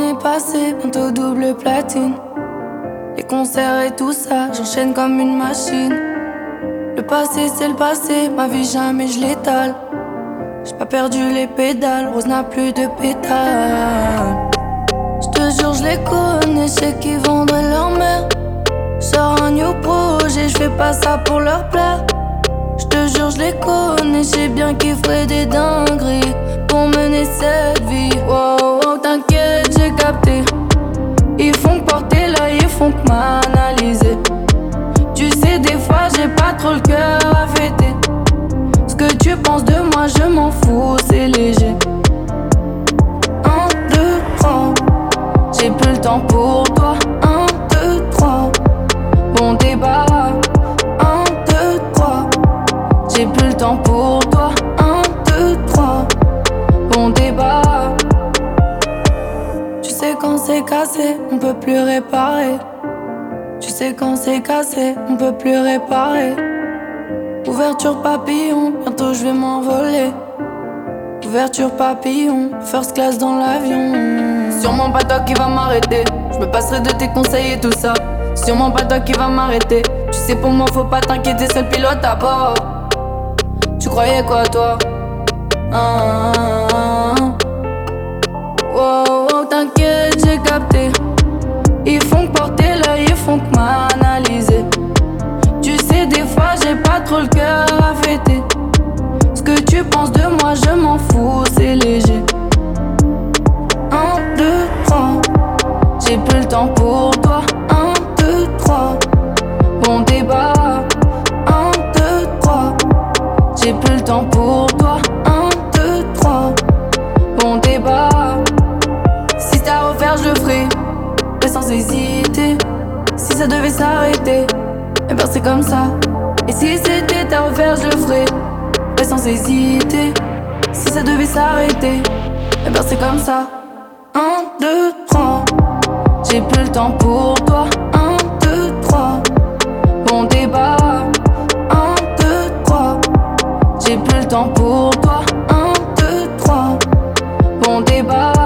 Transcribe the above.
l'année passée, bientôt double platine. Les concerts et tout ça, j'enchaîne comme une machine. Le passé c'est le passé, ma vie jamais je l'étale. J'ai pas perdu les pédales, Rose n'a plus de pétales. J'te jure je les connais, j'sais qu'ils vendraient leur mère. J'sors un new projet, j'fais pas ça pour leur plaire. J'te jure je les connais, j'sais bien qu'ils feraient des dingueries pour mener cette vie. Wow, wow, t'inquiète, j'ai capté. Ils font que porter l'œil, ils font que m'analyser. Tu sais, des fois j'ai pas trop le cœur à fêter. Ce que tu penses de moi, je m'en fous, c'est léger. 1, 2, 3, j'ai plus le temps pour toi. 1, 2, 3, bon débat. 1, 2, 3, j'ai plus le temps pour toi. 1, 2, 3, bon débat. Tu sais quand c'est cassé, on peut plus réparer. Tu sais quand c'est cassé, on peut plus réparer. Ouverture papillon, bientôt je vais m'envoler. Ouverture papillon, first class dans l'avion. Sûrement pas toi qui va m'arrêter. Je me passerai de tes conseils et tout ça. Sûrement pas toi qui va m'arrêter. Tu sais pour moi faut pas t'inquiéter, c'est le pilote à bord. Tu croyais quoi toi? Wow, wow, t'inquiète, j'ai capté. Ils font que porter l'œil, ils font que m'analyser. Tu sais, des fois j'ai pas trop le cœur à fêter. Ce que tu penses de moi, je m'en fous, c'est léger. 1, 2, 3, j'ai plus le temps pour toi. 1, 2, 3, bon débat. 1, 2, 3, j'ai plus le temps pour toi. 1, 2, 3, bon débat. Si c'est à refaire, je le ferai, mais sans hésiter. Si ça devait s'arrêter, eh ben c'est comme ça. Et si c'était à refaire, je le ferai, mais sans hésiter. Si ça devait s'arrêter, eh ben c'est comme ça. 1, 2, 3, j'ai plus le temps pour toi. 1, 2, 3, bon débat. 1, 2, 3, j'ai plus le temps pour toi. 1, 2, 3, bon débat.